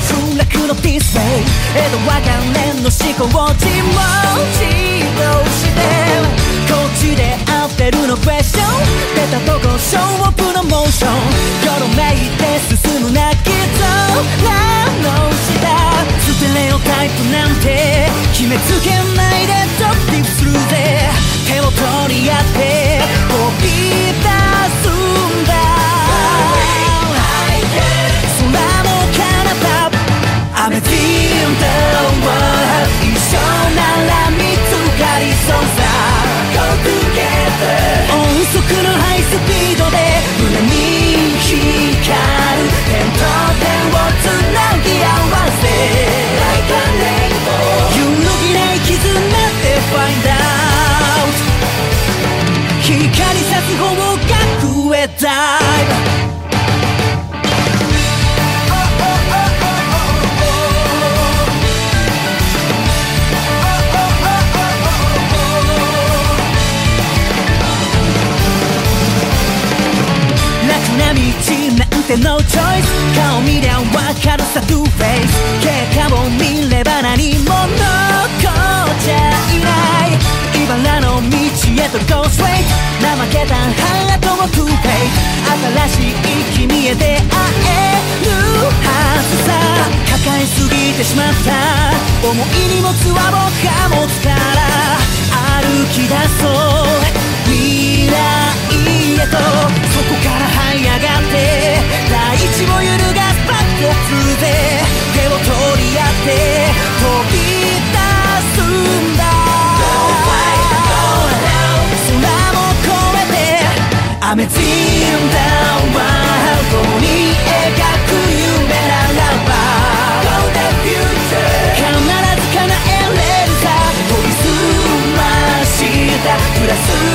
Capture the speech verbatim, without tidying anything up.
不落のディスプレイ江戸は元年の思考を自問自答してこっちで合ってるのクエスチョン出たとこショーオプのモーションよろめいて進むなきっとなの下ステレオタイプなんて決めつけないでドッピングするぜ手を取り合って飛び出すんだ空の彼方アメティンダは一緒なら見つかりそうさ Go together 音速のハイスピードで胸に光る点と点をつなぎ合わせ Like a rainbow 揺るぎない絆で Find out 光さす方角へダイブNo choice 顔見りゃ分かるさ Do face 結果を見れば何も残っちゃいない茨の道へと Go straight 怠けたハートを To fake 新しい君へ出会えるはずさ抱えすぎてしまった重い荷物は僕が持つから歩き出そう未来へとそこから這い上がって大地を揺るがすバックをするぜ手を取り合って飛び出すんだ空も越えて雨ティンダはここに描く夢ならば Go the future 必ず叶えれるさ研ぎ澄ましたプラス